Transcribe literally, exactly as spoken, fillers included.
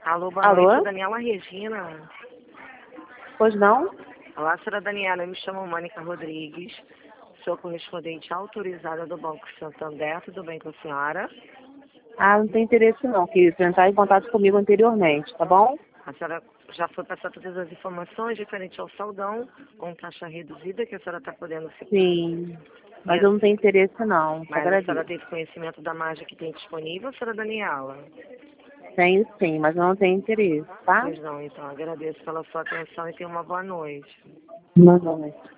Alô, boa Alô? noite, Daniela Regina. Pois não? Olá, senhora Daniela, eu me chamo Mônica Rodrigues, sou correspondente autorizada do Banco Santander, tudo bem com a senhora? Ah, não tem interesse não, querido. Entrar em contato comigo anteriormente, tá bom? A senhora já foi passar todas as informações referente ao saldão, com taxa reduzida, que a senhora está podendo se... Sim. Mas E- eu não tenho interesse não, te Mas a senhora agradeço. teve conhecimento da margem que tem disponível, senhora Daniela? Tenho sim, mas eu não tenho interesse, tá? Pois não, então, agradeço pela sua atenção e tenha uma boa noite. Boa noite.